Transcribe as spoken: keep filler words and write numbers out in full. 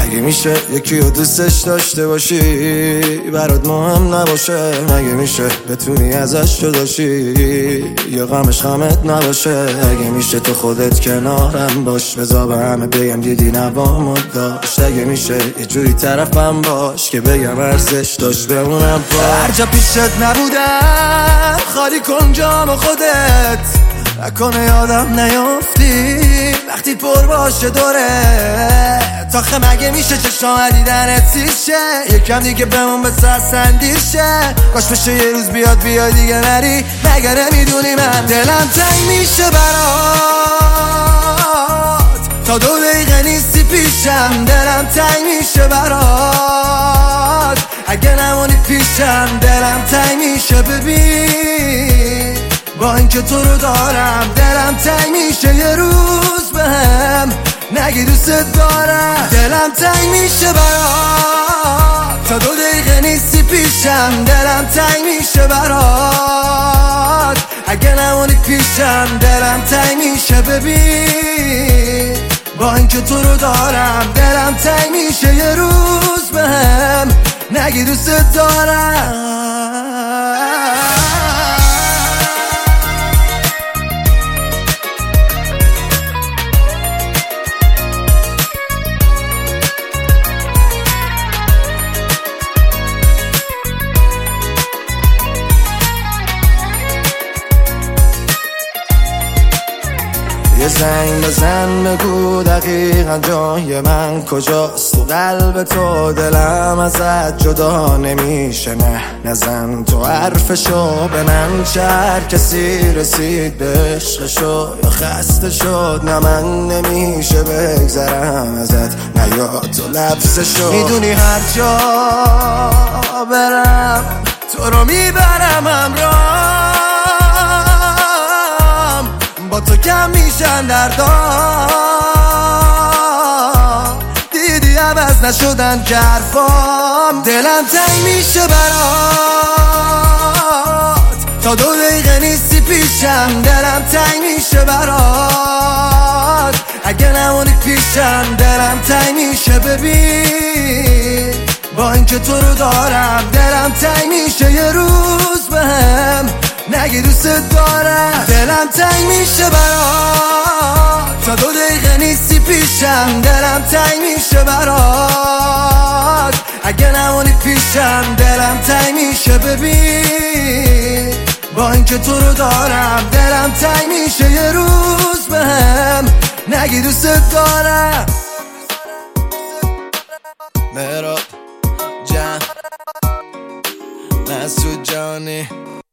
مگه میشه یکی رو دوستش داشته باشی برات مهم نباشه؟ مگه میشه بتونی ازش جداشی یا غمش غمت نباشه؟ مگه میشه تو خودت کنارم باش بذار به همه بگم دیدی نبامو داشت؟ مگه میشه یه جوری طرفم باش که بگم ارزش داشت بمونم پاش؟ هر جا پیشت نبودم خالی کن جام خودت، نکنه یادم نیافتی وقتی پر باشه دوره تاخه. مگه میشه چشام دیدنت سیشه یکم دیگه بمون به سندیشه؟ کاش بشه یه روز بیاد بیاد دیگه نری، مگه نمیدونی من دلم تنگ میشه برات تا دو دقیقه نیستی پیشم. دلم تنگ میشه برات اگه نمونی پیشم. دلم تنگ میشه ببین با اینکه تو رو دارم. دلم تنگ میشه یه روز بهم نگی دوست دارم. دلم تنگ میشه برات تا دو دقیقه نیستی پیشم. دلم تنگ میشه برات اگه نمونی پیشم. دلم تنگ میشه ببین با اینکه تو رو دارم. دلم تنگ میشه یه روز بهم نگی دوست دارم. یه زنگ بزن بگو دقیقا جای من کجاست تو قلب تو. دلم ازت جدا نمیشه، نه نزن تو حرفشو به من. چه هر کسی رسید به عشقشو یا خسته شد، نه من نمیشه بگذرم ازت نه یا تو لبسشو. میدونی هر جا برم تو رو میبرم همراه، با تو کم میشن دردام. دیدی عوض نشدن که حرفام. دلم تنگ میشه برات تا دو دقیقه نیستی پیشم. دلم تنگ میشه برات اگه نمونی پیشم. دلم تنگ میشه ببین با اینکه تو رو دارم. دلم تنگ میشه یه روز بهم نگی دوست دارم. دلم تنگ میشه برات تا دو دقیقه نیستی پیشم. دلم تنگ میشه برات اگه نمونی پیشم. دلم تنگ میشه ببین با اینکه تو رو دارم. دلم تنگ میشه یه روز بهم نگی دوست دارم. مهراب جان مسعود جانی